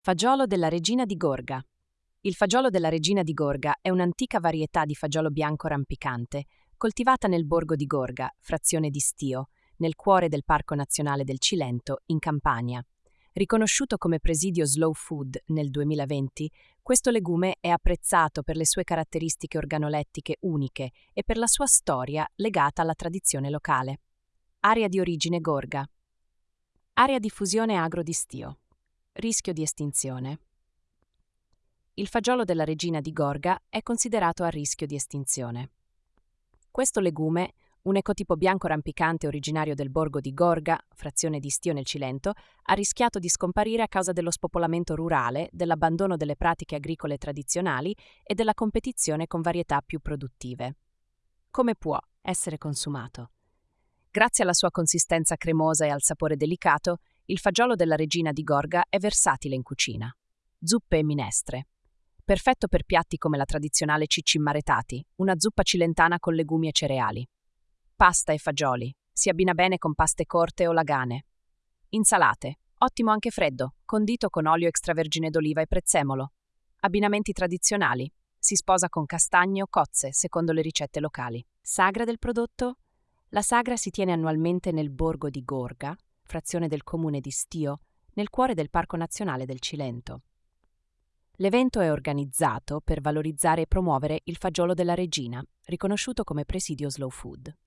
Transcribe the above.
Fagiolo della Regina di Gorga. Il fagiolo della Regina di Gorga è un'antica varietà di fagiolo bianco rampicante, coltivata nel borgo di Gorga, frazione di Stio, nel cuore del Parco Nazionale del Cilento, in Campania. Riconosciuto come presidio Slow Food nel 2020, questo legume è apprezzato per le sue caratteristiche organolettiche uniche e per la sua storia legata alla tradizione locale. Area di origine Gorga. Area di fusione agro di Stio. Rischio di estinzione. Il fagiolo della Regina di Gorga è considerato a rischio di estinzione. Questo legume, un ecotipo bianco rampicante originario del borgo di Gorga, frazione di Stio nel Cilento, ha rischiato di scomparire a causa dello spopolamento rurale, dell'abbandono delle pratiche agricole tradizionali e della competizione con varietà più produttive. Come può essere consumato? Grazie alla sua consistenza cremosa e al sapore delicato, il fagiolo della Regina di Gorga è versatile in cucina. Zuppe e minestre. Perfetto per piatti come la tradizionale cicci immaretati, una zuppa cilentana con legumi e cereali. Pasta e fagioli. Si abbina bene con paste corte o lagane. Insalate. Ottimo anche freddo, condito con olio extravergine d'oliva e prezzemolo. Abbinamenti tradizionali. Si sposa con castagne o cozze, secondo le ricette locali. Sagra del prodotto? La sagra si tiene annualmente nel borgo di Gorga, frazione del comune di Stio, nel cuore del Parco Nazionale del Cilento. L'evento è organizzato per valorizzare e promuovere il fagiolo della Regina, riconosciuto come presidio Slow Food.